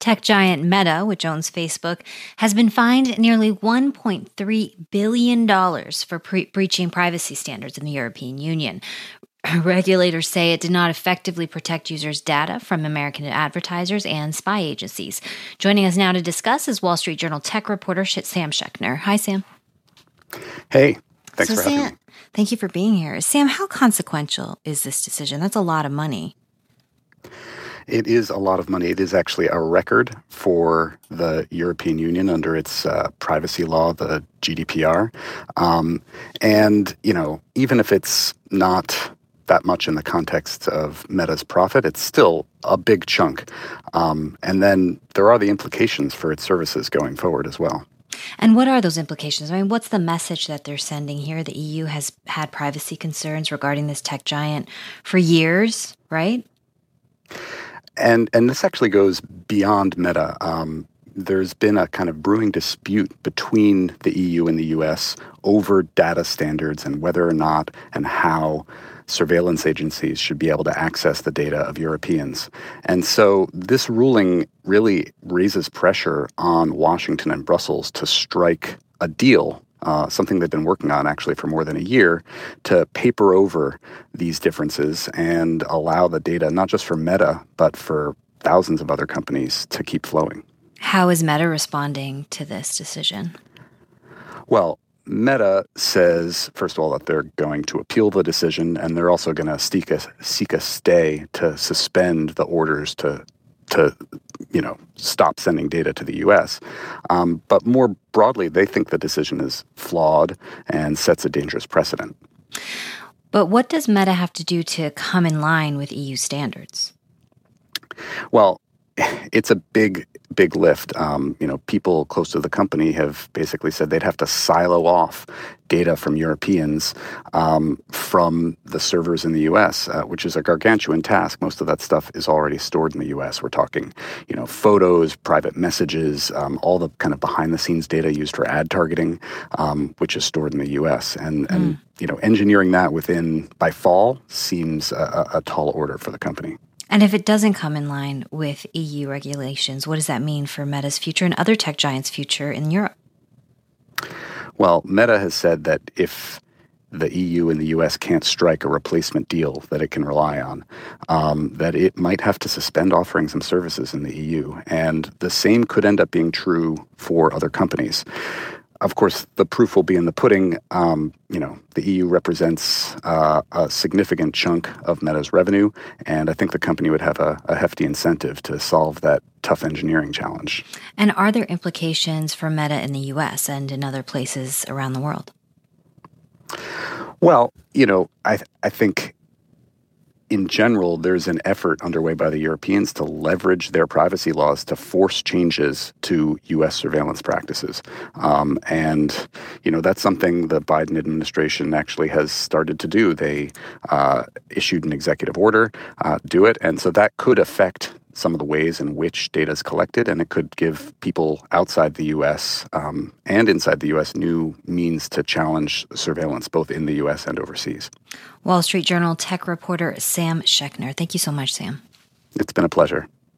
Tech giant Meta, which owns Facebook, has been fined nearly $1.3 billion for breaching privacy standards in the European Union. Regulators say it did not effectively protect users' data from American advertisers and spy agencies. Joining us now to discuss is Wall Street Journal tech reporter Sam Schechner. Hi, Sam. Hey, thanks for having me. Thank you for being here. Sam, how consequential is this decision? That's a lot of money. It is a lot of money. It is actually a record for the European Union under its privacy law, the GDPR. And, even if it's not that much in the context of Meta's profit, it's still a big chunk. And then there are the implications for its services going forward as well. And what are those implications? I mean, what's the message that they're sending here? The EU has had privacy concerns regarding this tech giant for years, right? And this actually goes beyond Meta. There's been a kind of brewing dispute between the EU and the US over data standards and whether or not and how surveillance agencies should be able to access the data of Europeans. And so this ruling really raises pressure on Washington and Brussels to strike a deal, something they've been working on actually for more than a year, to paper over these differences and allow the data, not just for Meta, but for thousands of other companies to keep flowing. How is Meta responding to this decision? Well, Meta says, first of all, that they're going to appeal the decision, and they're also going to seek a stay to suspend the orders to stop sending data to the U.S. But more broadly, they think the decision is flawed and sets a dangerous precedent. But what does Meta have to do to come in line with EU standards? Well, it's a big lift. People close to the company have basically said they'd have to silo off data from Europeans from the servers in the U.S., which is a gargantuan task. Most of that stuff is already stored in the U.S. We're talking, photos, private messages, all the kind of behind-the-scenes data used for ad targeting, which is stored in the U.S. And engineering that by fall seems a tall order for the company. And if it doesn't come in line with EU regulations, what does that mean for Meta's future and other tech giants' future in Europe? Well, Meta has said that if the EU and the US can't strike a replacement deal that it can rely on, that it might have to suspend offering some services in the EU. And the same could end up being true for other companies. Of course, the proof will be in the pudding. The EU represents a significant chunk of Meta's revenue, and I think the company would have a hefty incentive to solve that tough engineering challenge. And are there implications for Meta in the U.S. and in other places around the world? Well, I think in general, there's an effort underway by the Europeans to leverage their privacy laws to force changes to U.S. surveillance practices. And that's something the Biden administration actually has started to do. They issued an executive order, do it. And so that could affect some of the ways in which data is collected, and it could give people outside the U.S. And inside the U.S. new means to challenge surveillance, both in the U.S. and overseas. Wall Street Journal tech reporter Sam Schechner. Thank you so much, Sam. It's been a pleasure.